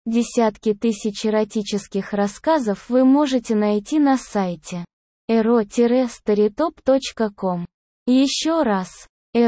Десятки тысяч эротических рассказов вы можете найти на сайте ero-storytop.com. Еще раз,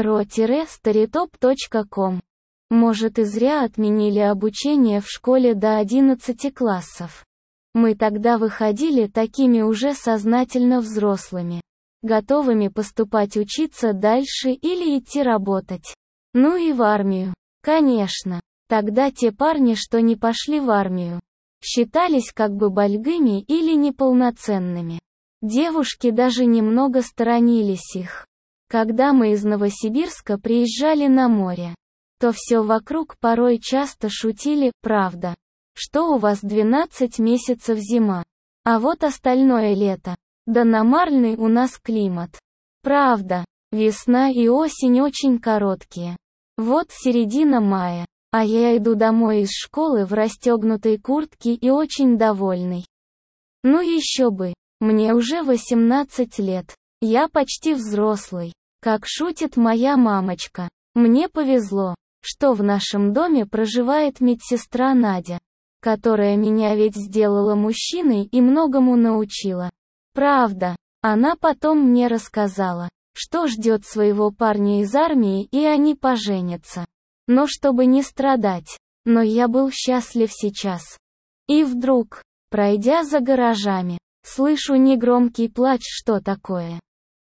ero-storytop.com. Может, и зря отменили обучение в школе до 11 классов. Мы тогда выходили такими уже сознательно взрослыми, готовыми поступать учиться дальше или идти работать. Ну и в армию. Конечно. Тогда те парни, что не пошли в армию, считались как бы больгами или неполноценными. Девушки даже немного сторонились их. Когда мы из Новосибирска приезжали на море, то все вокруг порой часто шутили: правда, что у вас 12 месяцев зима, а вот остальное лето. Да нормальный у нас климат. Правда, весна и осень очень короткие. Вот середина мая, а я иду домой из школы в расстегнутой куртке и очень довольный. Ну еще бы, мне уже 18 лет, я почти взрослый, как шутит моя мамочка. Мне повезло, что в нашем доме проживает медсестра Надя, которая меня ведь сделала мужчиной и многому научила. Правда, она потом мне рассказала, что ждет своего парня из армии, и они поженятся. Но чтобы не страдать, но я был счастлив сейчас. И вдруг, пройдя за гаражами, слышу негромкий плач. Что такое?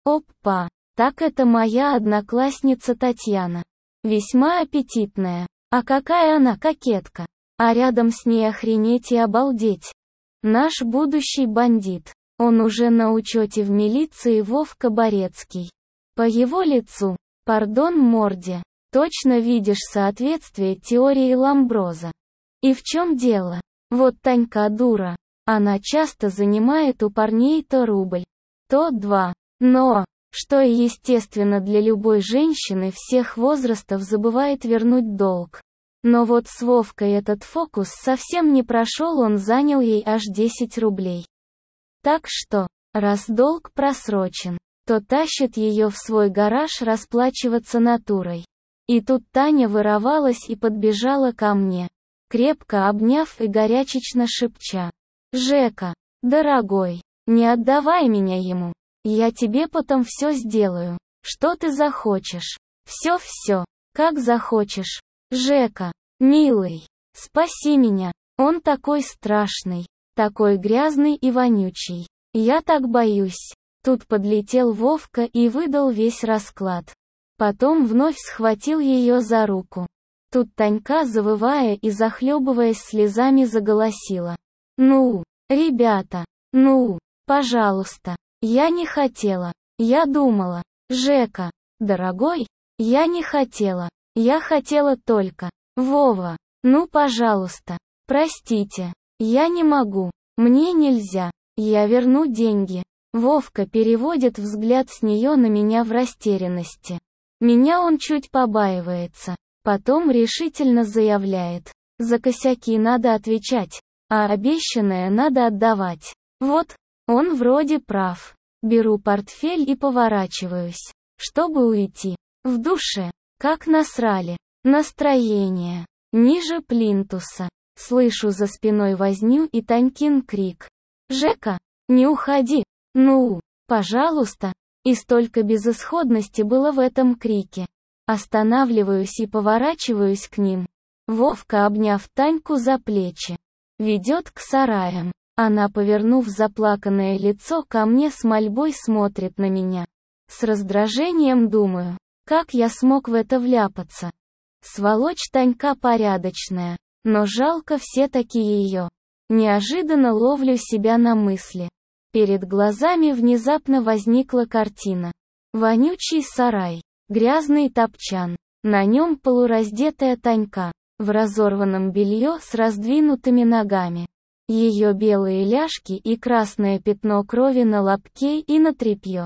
Опа, так это моя одноклассница Татьяна. Весьма аппетитная. А какая она кокетка. А рядом с ней охренеть и обалдеть. Наш будущий бандит. Он уже на учете в милиции, Вовка Борецкий. По его лицу, пардон, морде, точно видишь соответствие теории Ламброза. И в чем дело? Вот Танька дура. Она часто занимает у парней то рубль, то 2. Но, что и естественно для любой женщины всех возрастов, забывает вернуть долг. Но вот с Вовкой этот фокус совсем не прошел, он занял ей аж 10 рублей. Так что, раз долг просрочен, то тащит ее в свой гараж расплачиваться натурой. И тут Таня вырывалась и подбежала ко мне, крепко обняв и горячечно шепча: «Жека, дорогой, не отдавай меня ему. Я тебе потом все сделаю, что ты захочешь. Все, как захочешь. Жека, милый, спаси меня, он такой страшный, такой грязный и вонючий. Я так боюсь». Тут подлетел Вовка и выдал весь расклад. Потом вновь схватил ее за руку. Тут Танька, завывая и захлебываясь слезами, заголосила: «Ну, ребята, ну, пожалуйста, я не хотела, я думала, Жека, дорогой, я не хотела, я хотела только, Вова, ну пожалуйста, простите, я не могу, мне нельзя, я верну деньги». Вовка переводит взгляд с нее на меня в растерянности. Меня он чуть побаивается, потом решительно заявляет: «За косяки надо отвечать, а обещанное надо отдавать». Вот, он вроде прав. Беру портфель и поворачиваюсь, чтобы уйти. В душе, как насрали. Настроение. Ниже плинтуса. Слышу за спиной возню и Танькин крик: «Жека, не уходи! Ну, пожалуйста!» И столько безысходности было в этом крике. Останавливаюсь и поворачиваюсь к ним. Вовка, обняв Таньку за плечи, ведет к сараям. Она, повернув заплаканное лицо ко мне, с мольбой смотрит на меня. С раздражением думаю, как я смог в это вляпаться. Сволочь Танька порядочная, но жалко все-таки ее. Неожиданно ловлю себя на мысли. Перед глазами внезапно возникла картина. Вонючий сарай, грязный топчан, на нем полураздетая Танька, в разорванном белье с раздвинутыми ногами. Ее белые ляжки и красное пятно крови на лобке и на тряпье.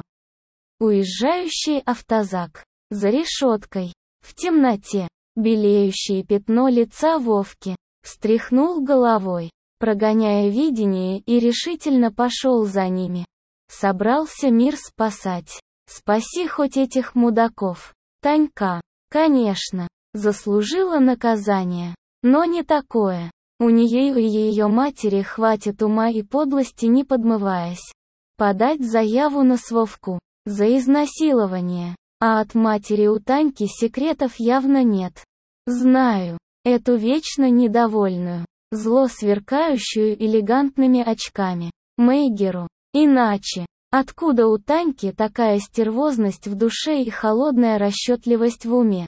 Уезжающий автозак, за решеткой, в темноте, белеющее пятно лица Вовки, встряхнул головой, прогоняя видение, и решительно пошел за ними. Собрался мир спасать. Спаси хоть этих мудаков. Танька, конечно, заслужила наказание. Но не такое. У нее и ее матери хватит ума и подлости, не подмываясь, подать заяву на Вовку за изнасилование. А от матери у Таньки секретов явно нет. Знаю, эту вечно недовольную, зло сверкающую элегантными очками, Мейгеру. Иначе, откуда у Таньки такая стервозность в душе и холодная расчетливость в уме?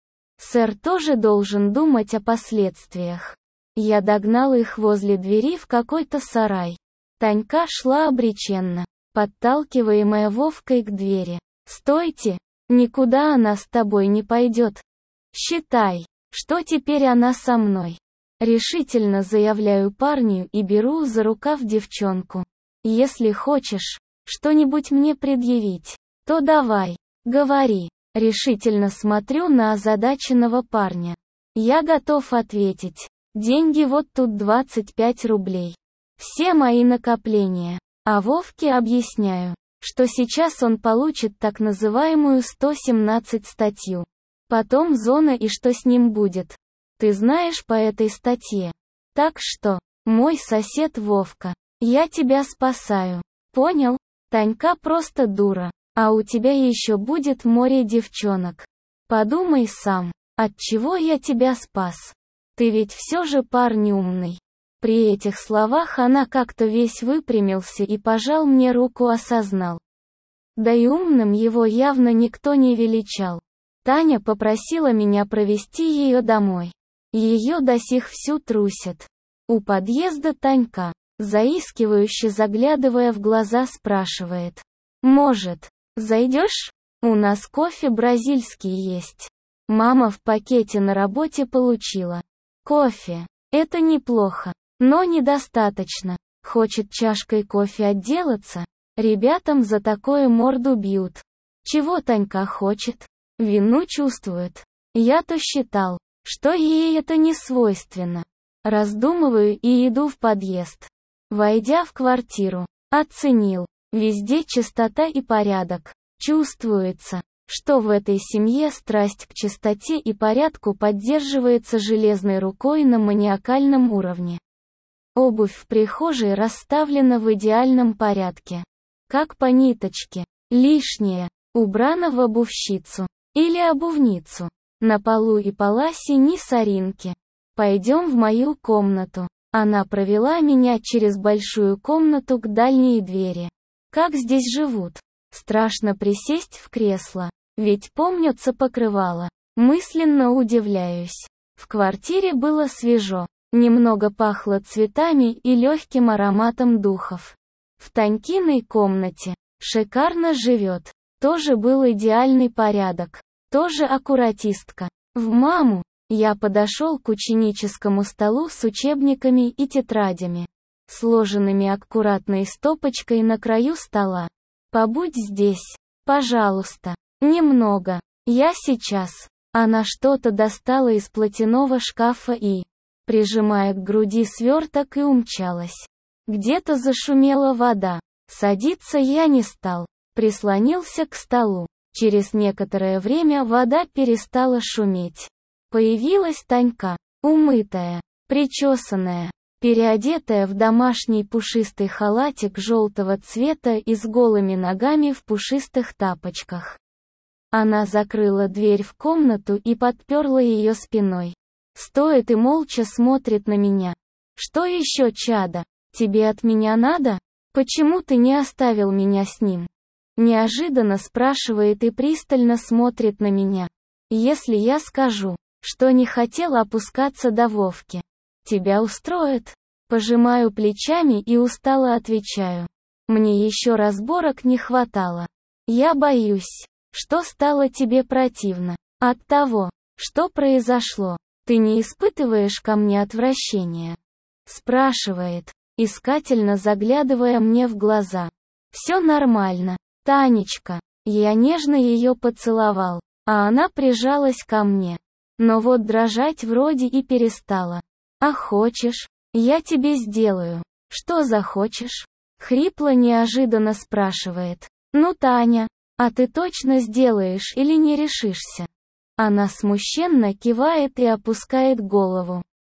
Сэр тоже должен думать о последствиях. Я догнал их возле двери в какой-то сарай. Танька шла обреченно, подталкиваемая Вовкой к двери. «Стойте! Никуда она с тобой не пойдет. Считай, что теперь она со мной». Решительно заявляю парню и беру за рукав девчонку. «Если хочешь что-нибудь мне предъявить, то давай, говори». Решительно смотрю на озадаченного парня. Я готов ответить. Деньги вот тут 25 рублей. Все мои накопления. А Вовке объясняю, что сейчас он получит так называемую 117 статью. Потом зона и что с ним будет. Ты знаешь по этой статье. Так что, мой сосед Вовка, я тебя спасаю. Понял? Танька просто дура. А у тебя еще будет море девчонок. Подумай сам, от чего я тебя спас. Ты ведь все же парень умный. При этих словах она как-то весь выпрямился и пожал мне руку, осознал. Да и умным его явно никто не величал. Таня попросила меня провести ее домой. Ее до сих всю трусит. У подъезда Танька, заискивающе заглядывая в глаза, спрашивает. Может, зайдешь? У нас кофе бразильский есть. Мама в пакете на работе получила. Кофе. Это неплохо, но недостаточно. Хочет чашкой кофе отделаться? Ребятам за такое морду бьют. Чего Танька хочет? Вину чувствует. Я-то считал, что ей это не свойственно. Раздумываю и иду в подъезд. Войдя в квартиру, оценил. Везде чистота и порядок. Чувствуется, что в этой семье страсть к чистоте и порядку поддерживается железной рукой на маниакальном уровне. Обувь в прихожей расставлена в идеальном порядке. Как по ниточке. Лишнее убрано в обувщицу. Или обувницу. На полу и поласе ни соринки. Пойдем в мою комнату. Она провела меня через большую комнату к дальней двери. Как здесь живут? Страшно присесть в кресло, ведь помнится покрывало. Мысленно удивляюсь. В квартире было свежо, немного пахло цветами и легким ароматом духов. В Танькиной комнате шикарно живет. Тоже был идеальный порядок, тоже аккуратистка. В маму я подошел к ученическому столу с учебниками и тетрадями, сложенными аккуратной стопочкой на краю стола. «Побудь здесь, пожалуйста, немного. Я сейчас». Она что-то достала из платяного шкафа и, прижимая к груди сверток, и умчалась. Где-то зашумела вода. Садиться я не стал, прислонился к столу. Через некоторое время вода перестала шуметь. Появилась Танька, умытая, причесанная, переодетая в домашний пушистый халатик желтого цвета и с голыми ногами в пушистых тапочках. Она закрыла дверь в комнату и подперла ее спиной. Стоит и молча смотрит на меня. «Что еще, чадо? Тебе от меня надо? Почему ты не оставил меня с ним?» Неожиданно спрашивает и пристально смотрит на меня. «Если я скажу, что не хотел опускаться до Вовки, тебя устроит?» Пожимаю плечами и устало отвечаю. Мне еще разборок не хватало. Я боюсь, что стало тебе противно от того, что произошло. Ты не испытываешь ко мне отвращения? Спрашивает, искательно заглядывая мне в глаза. Все нормально, Танечка. Я нежно ее поцеловал, а она прижалась ко мне. Но вот дрожать вроде и перестала. А хочешь, я тебе сделаю. Что захочешь? Хрипло неожиданно спрашивает. Ну, Таня, а ты точно сделаешь или не решишься? Она смущенно кивает и опускает голову.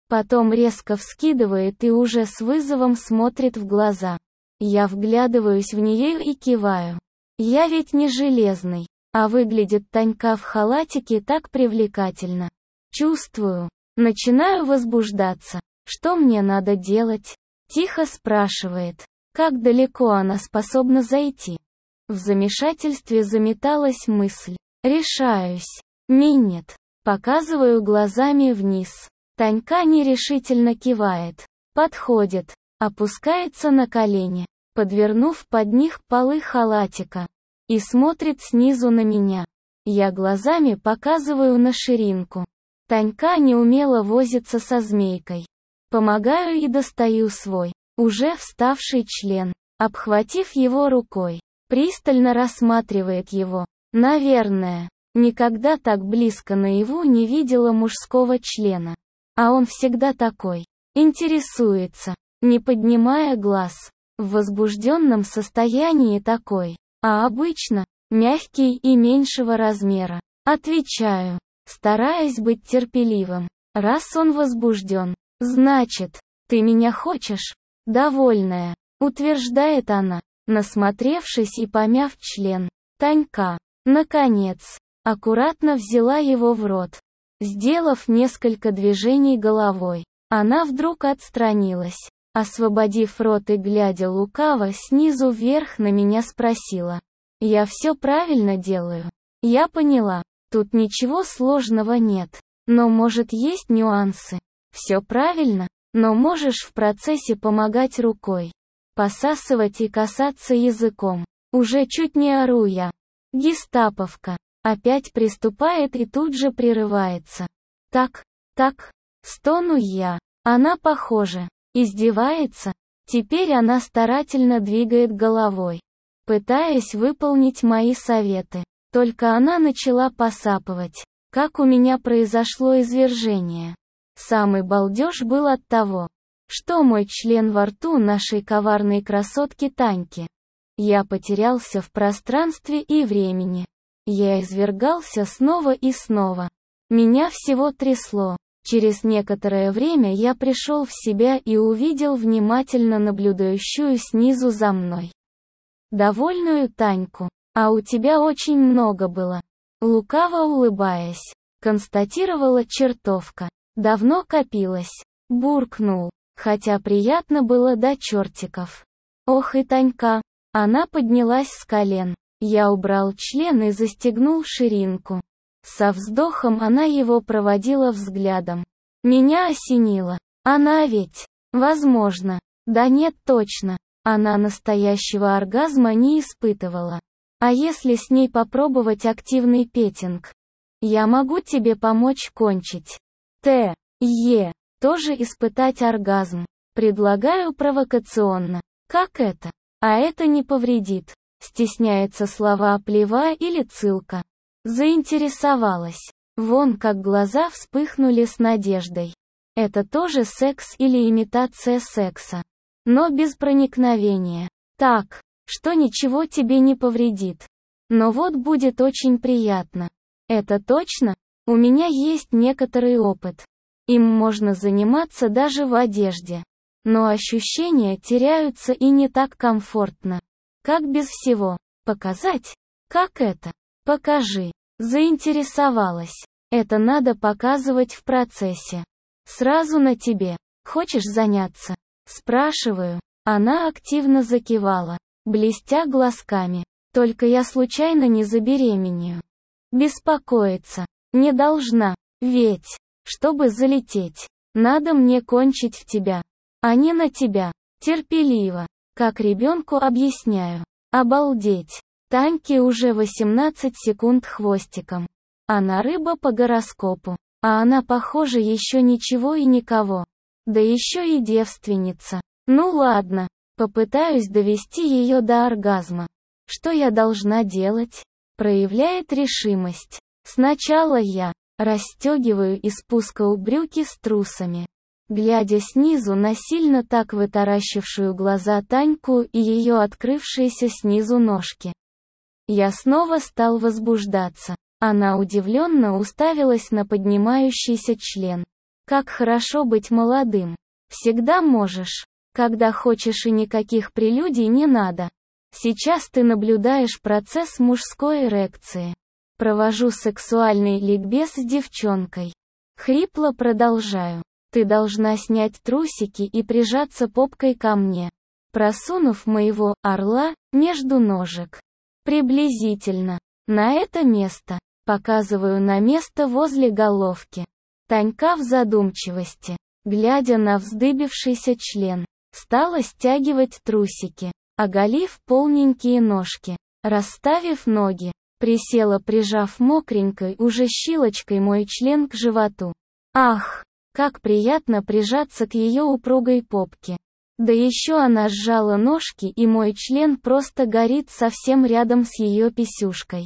Потом резко вскидывает и уже с вызовом смотрит в глаза. Я вглядываюсь в нее и киваю. Я ведь не железный, а выглядит Танька в халатике так привлекательно. Чувствую. Начинаю возбуждаться. Что мне надо делать? Тихо спрашивает. Как далеко она способна зайти? В замешательстве заметалась мысль. Решаюсь. Нет. Показываю глазами вниз. Танька нерешительно кивает. Подходит. Опускается на колени, подвернув под них полы халатика. И смотрит снизу на меня. Я глазами показываю на ширинку. Танька неумело возится со змейкой. Помогаю и достаю свой, уже вставший член. Обхватив его рукой, пристально рассматривает его. Наверное, никогда так близко наяву не видела мужского члена. А он всегда такой. Интересуется, не поднимая глаз. В возбужденном состоянии такой. А обычно, мягкий и меньшего размера. Отвечаю, стараясь быть терпеливым. Раз он возбужден, значит, ты меня хочешь? Довольная, утверждает она, насмотревшись и помяв член. Танька, наконец, аккуратно взяла его в рот. Сделав несколько движений головой, она вдруг отстранилась, освободив рот и глядя лукаво снизу вверх на меня спросила. Я все правильно делаю? Я поняла, тут ничего сложного нет, но может есть нюансы. Все правильно, но можешь в процессе помогать рукой. Посасывать и касаться языком. Уже чуть не ору я. Гестаповка. Опять приступает и тут же прерывается. Так, стону я. Она, похоже, издевается. Теперь она старательно двигает головой, пытаясь выполнить мои советы. Только она начала посапывать, как у меня произошло извержение. Самый балдеж был от того, что мой член во рту нашей коварной красотки Таньки. Я потерялся в пространстве и времени. Я извергался снова и снова. Меня всего трясло. Через некоторое время я пришел в себя и увидел внимательно наблюдающую снизу за мной довольную Таньку. А у тебя очень много было. Лукаво улыбаясь, констатировала чертовка. Давно копилось. Буркнул, хотя приятно было до чертиков. Ох и Танька. Она поднялась с колен. Я убрал член и застегнул ширинку. Со вздохом она его проводила взглядом. Меня осенило. Она ведь, возможно, да нет точно, она настоящего оргазма не испытывала. А если с ней попробовать активный петинг? Я могу тебе помочь кончить. Тоже испытать оргазм. Предлагаю провокационно. Как это? А это не повредит. Стесняется слова плева или цылка. Заинтересовалась. Вон как глаза вспыхнули с надеждой. Это тоже секс или имитация секса? Но без проникновения. Так, что ничего тебе не повредит. Но вот будет очень приятно. Это точно? У меня есть некоторый опыт. Им можно заниматься даже в одежде. Но ощущения теряются и не так комфортно. Как без всего? Показать? Как это? Покажи. Заинтересовалась. Это надо показывать в процессе. Сразу на тебе. Хочешь заняться? Спрашиваю. Она активно закивала, блестя глазками. Только я случайно не забеременею. Беспокоиться. Не должна. Ведь, чтобы залететь, надо мне кончить в тебя. А не на тебя. Терпеливо. Как ребенку объясняю. Обалдеть. Таньке уже 18 секунд хвостиком. Она рыба по гороскопу. А она, похоже, еще ничего и никого. Да еще и девственница. Ну ладно. Попытаюсь довести ее до оргазма. Что я должна делать? Проявляет решимость. Сначала я расстегиваю и спускаю брюки с трусами. Глядя снизу на сильно так вытаращившую глаза Таньку и ее открывшиеся снизу ножки. Я снова стал возбуждаться. Она удивленно уставилась на поднимающийся член. Как хорошо быть молодым. Всегда можешь. Когда хочешь, и никаких прелюдий не надо. Сейчас ты наблюдаешь процесс мужской эрекции. Провожу сексуальный ликбез с девчонкой. Хрипло продолжаю. Ты должна снять трусики и прижаться попкой ко мне, просунув моего орла между ножек. Приблизительно. На это место. Показываю на место возле головки. Танька в задумчивости, глядя на вздыбившийся член, стала стягивать трусики, оголив полненькие ножки, расставив ноги, присела, прижав мокренькой уже щилочкой мой член к животу. Ах, как приятно прижаться к ее упругой попке. Да еще она сжала ножки, и мой член просто горит совсем рядом с ее писюшкой.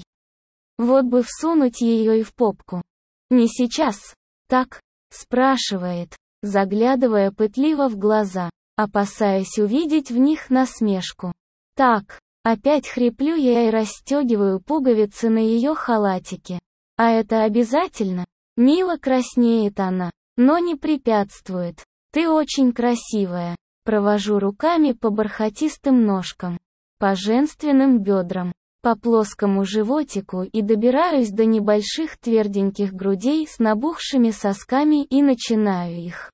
Вот бы всунуть ее и в попку. Не сейчас. Так? Спрашивает, заглядывая пытливо в глаза, опасаясь увидеть в них насмешку. Так, опять хриплю я и расстегиваю пуговицы на ее халатике. А это обязательно? Мило краснеет она, но не препятствует. Ты очень красивая. Провожу руками по бархатистым ножкам, по женственным бедрам, по плоскому животику и добираюсь до небольших тверденьких грудей с набухшими сосками и начинаю их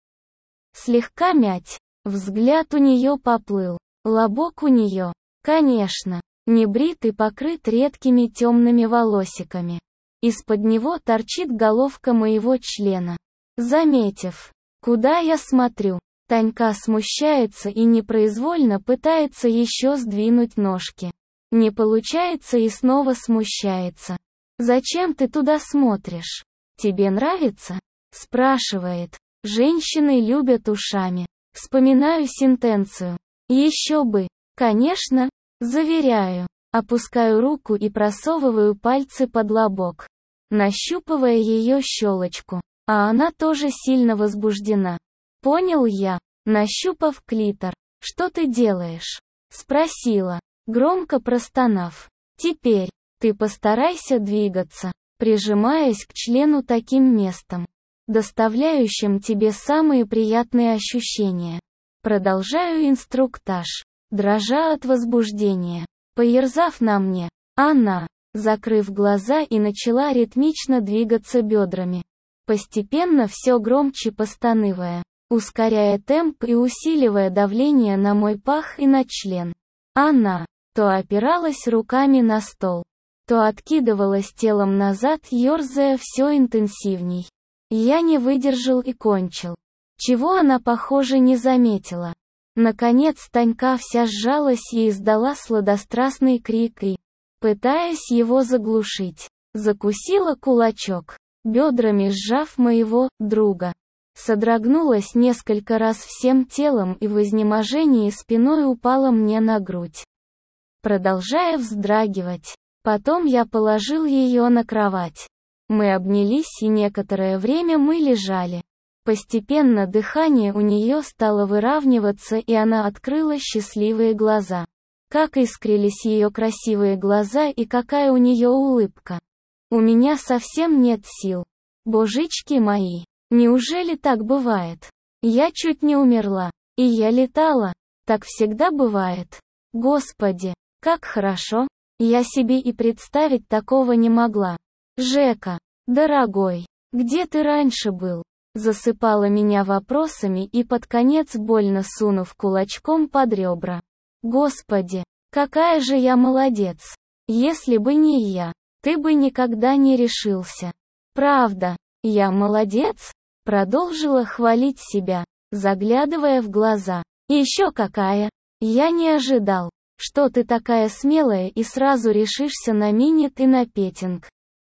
слегка мять. Взгляд у нее поплыл, лобок у нее, конечно, не брит и покрыт редкими темными волосиками. Из-под него торчит головка моего члена. Заметив, куда я смотрю, Танька смущается и непроизвольно пытается еще сдвинуть ножки. Не получается и снова смущается. «Зачем ты туда смотришь? Тебе нравится?» спрашивает. Женщины любят ушами. Вспоминаю сентенцию. Еще бы. Конечно. Заверяю. Опускаю руку и просовываю пальцы под лобок, нащупывая ее щелочку. А она тоже сильно возбуждена. Понял я, нащупав клитор. «Что ты делаешь?» спросила, громко простонав. «Теперь, ты постарайся двигаться, прижимаясь к члену таким местом, доставляющим тебе самые приятные ощущения». Продолжаю инструктаж, дрожа от возбуждения. Поерзав на мне, она, закрыв глаза, и начала ритмично двигаться бедрами, постепенно все громче постанывая, ускоряя темп и усиливая давление на мой пах и на член. Она то опиралась руками на стол, то откидывалась телом назад, ерзая все интенсивней. Я не выдержал и кончил. Чего она, похоже, не заметила. Наконец Танька вся сжалась и издала сладострастный крик и, пытаясь его заглушить, закусила кулачок, бедрами сжав моего друга. Содрогнулась несколько раз всем телом и в изнеможении спиной упала мне на грудь, продолжая вздрагивать. Потом я положил ее на кровать. Мы обнялись, и некоторое время мы лежали. Постепенно дыхание у нее стало выравниваться, и она открыла счастливые глаза. Как искрились ее красивые глаза, и какая у нее улыбка. У меня совсем нет сил. Божечки мои, неужели так бывает? Я чуть не умерла. И я летала. Так всегда бывает. Господи, как хорошо. Я себе и представить такого не могла. Жека, дорогой, где ты раньше был? Засыпала меня вопросами и под конец больно сунув кулачком под ребра. Господи, какая же я молодец. Если бы не я, ты бы никогда не решился. Правда, я молодец? Продолжила хвалить себя, заглядывая в глаза. И еще какая. Я не ожидал, что ты такая смелая и сразу решишься на минет и на петинг.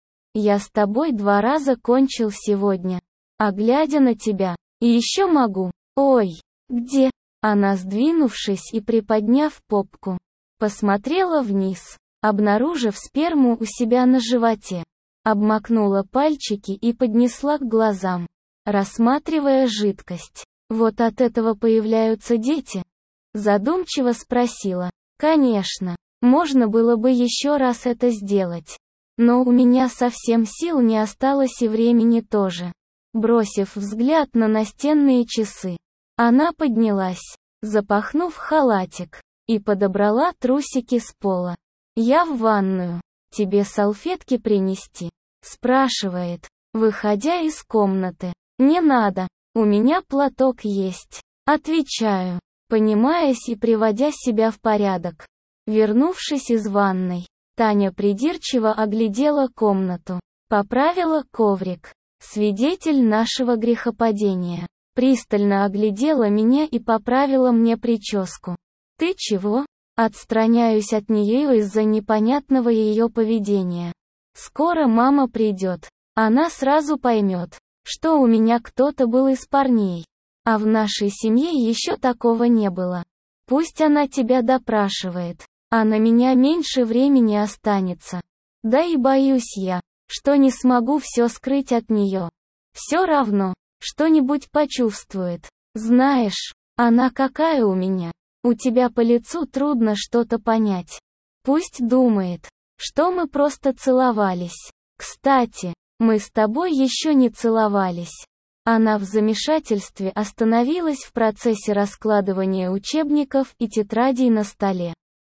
Я с тобой 2 раза кончил сегодня. А глядя на тебя, и еще могу. Ой, где? Она, сдвинувшись и приподняв попку, посмотрела вниз, обнаружив сперму у себя на животе. Обмакнула пальчики и поднесла к глазам, рассматривая жидкость. Вот от этого появляются дети? Задумчиво спросила. Конечно, можно было бы еще раз это сделать. Но у меня совсем сил не осталось и времени тоже. бросив взгляд на настенные часы. Она поднялась, запахнув халатик, и подобрала трусики с пола. «Я в ванную. Тебе салфетки принести?» спрашивает, выходя из комнаты. «Не надо, у меня платок есть». Отвечаю, понимаясь и приводя себя в порядок. Вернувшись из ванной, Таня придирчиво оглядела комнату, поправила коврик, свидетель нашего грехопадения, пристально оглядела меня и поправила мне прическу. «Ты чего?» Отстраняюсь от нее из-за непонятного ее поведения. Скоро мама придет, она сразу поймет, что у меня кто-то был из парней. А в нашей семье еще такого не было. Пусть она тебя допрашивает, а на меня меньше времени останется. Да и боюсь я, что не смогу все скрыть от нее. Все равно, что-нибудь почувствует. Знаешь, она какая у меня. У тебя по лицу трудно что-то понять. Пусть думает, что мы просто целовались. Кстати, мы с тобой еще не целовались. Она в замешательстве остановилась в процессе раскладывания учебников и тетрадей на столе,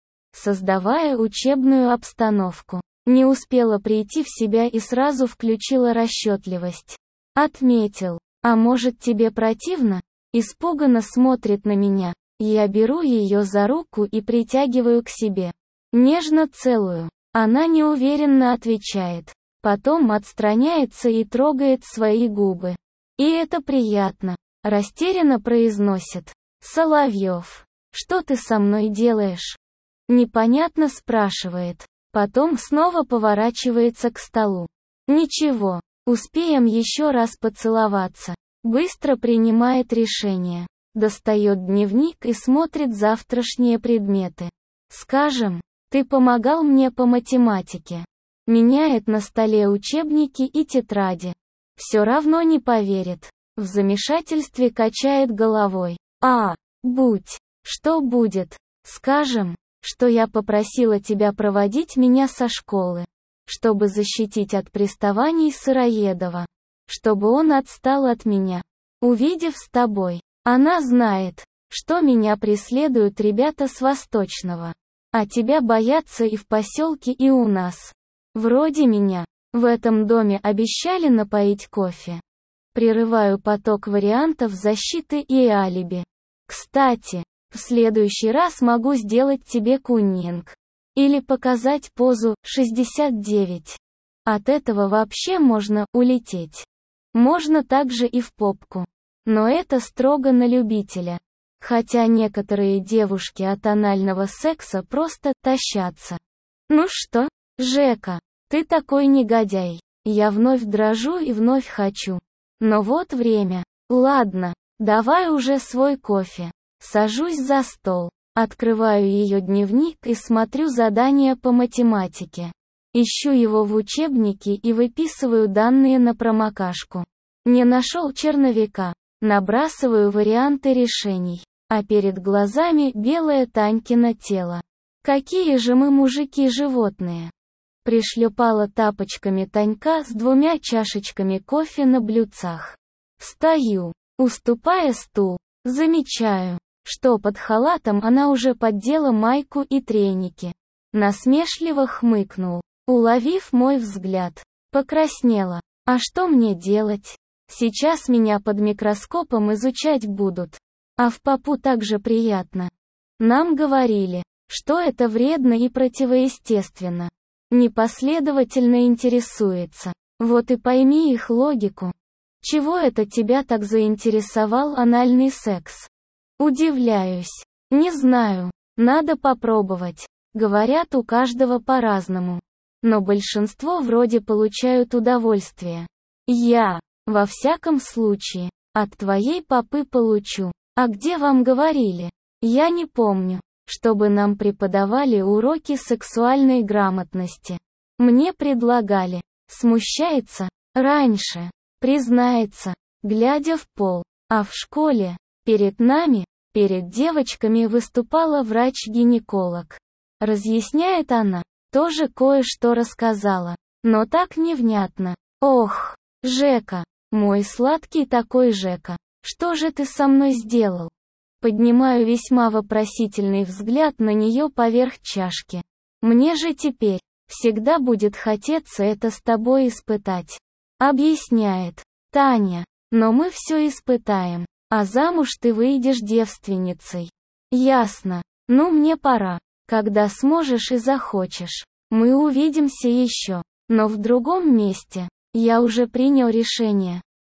создавая учебную обстановку. Не успела прийти в себя и сразу включила расчетливость. Отметил. А может, тебе противно? Испуганно смотрит на меня. Я беру ее за руку и притягиваю к себе. Нежно целую. Она неуверенно отвечает. Потом отстраняется и трогает свои губы. И это приятно. Растерянно произносит. «Соловьев, что ты со мной делаешь?» Непонятно спрашивает. Потом снова поворачивается к столу. «Ничего, успеем еще раз поцеловаться». Быстро принимает решение. Достает дневник и смотрит завтрашние предметы. Скажем, ты помогал мне по математике. Меняет на столе учебники и тетради. Все равно не поверит. В замешательстве качает головой. Будь. Что будет? Скажем, что я попросила тебя проводить меня со школы, чтобы защитить от приставаний Сыроедова. Чтобы он отстал от меня. Увидев с тобой. Она знает, что меня преследуют ребята с Восточного. А тебя боятся и в поселке, и у нас. Вроде меня. В этом доме обещали напоить кофе. Прерываю поток вариантов защиты и алиби. Кстати, в следующий раз могу сделать тебе куннинг. Или показать позу 69. От этого вообще можно улететь. Можно также и в попку. Но это строго на любителя. Хотя некоторые девушки от анального секса просто тащатся. Ну что, Жека, ты такой негодяй. Я вновь дрожу и вновь хочу. Но вот время. Ладно, давай уже свой кофе. Сажусь за стол, открываю ее дневник и смотрю задания по математике. Ищу его в учебнике и выписываю данные на промокашку. Не нашел черновика. Набрасываю варианты решений, а перед глазами белое Танькино тело. Какие же мы мужики-животные. Пришлепала тапочками Танька с 2 чашечками кофе на блюдцах. Встаю, уступая стул, замечаю, что под халатом она уже поддела майку и треники. Насмешливо хмыкнул, уловив мой взгляд. Покраснела. А что мне делать? Сейчас меня под микроскопом изучать будут. А в попу также приятно. Нам говорили, что это вредно и противоестественно. Непоследовательно интересуется. Вот и пойми их логику. Чего это тебя так заинтересовал анальный секс? Удивляюсь. Не знаю. Надо попробовать. Говорят, у каждого по-разному. Но большинство вроде получают удовольствие. Во всяком случае, от твоей попы получу. А где вам говорили? Я не помню, чтобы нам преподавали уроки сексуальной грамотности. Мне предлагали. Смущается? Раньше. Признается, глядя в пол. А в школе, перед нами, перед девочками выступала врач-гинеколог. Разъясняет она, тоже кое-что рассказала. Но так невнятно. Ох, Жека. Мой сладкий такой Жека. Что же ты со мной сделал? Поднимаю весьма вопросительный взгляд на нее поверх чашки. Мне же теперь всегда будет хотеться это с тобой испытать. Объясняет Таня. Но мы все испытаем. А замуж ты выйдешь девственницей. Ясно. Ну мне пора. Когда сможешь и захочешь. Мы увидимся еще. Но в другом месте. Я уже принял решение.